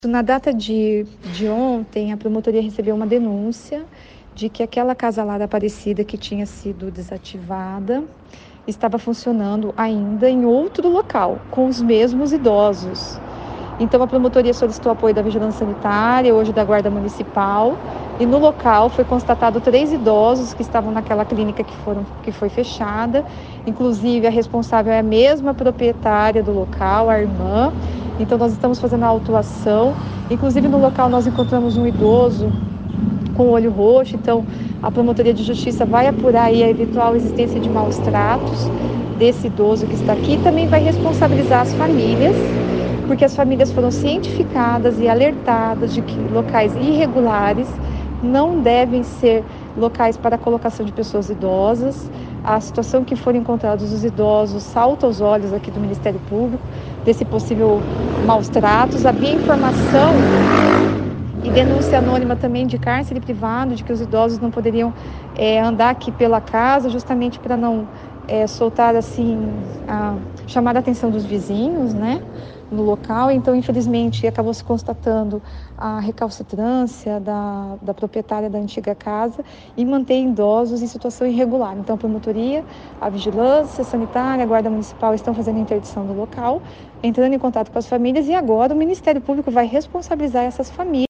Na data de ontem, a promotoria recebeu uma denúncia de que aquela casa lá da Aparecida, que tinha sido desativada, estava funcionando ainda em outro local, com os mesmos idosos. Então, a promotoria solicitou apoio da Vigilância Sanitária, hoje da Guarda Municipal, e no local foi constatado 3 idosos que estavam naquela clínica que foi fechada. Inclusive, a responsável é a mesma proprietária do local, a irmã. Então, nós estamos fazendo a autuação. Inclusive, no local nós encontramos um idoso com o olho roxo. Então, a Promotoria de Justiça vai apurar aí a eventual existência de maus tratos desse idoso que está aqui. Também vai responsabilizar as famílias, porque as famílias foram cientificadas e alertadas de que locais irregulares não devem ser locais para a colocação de pessoas idosas. A situação que foram encontrados os idosos salta aos olhos aqui do Ministério Público, desse possível maus tratos. Havia informação e denúncia anônima também de cárcere privado, de que os idosos não poderiam andar aqui pela casa, justamente para não soltar assim, chamar a atenção dos vizinhos, né, no local. Então, infelizmente, acabou se constatando a recalcitrância da proprietária da antiga casa e mantém idosos em situação irregular. Então, a promotoria, a vigilância sanitária, a guarda municipal estão fazendo a interdição do local, entrando em contato com as famílias, e agora o Ministério Público vai responsabilizar essas famílias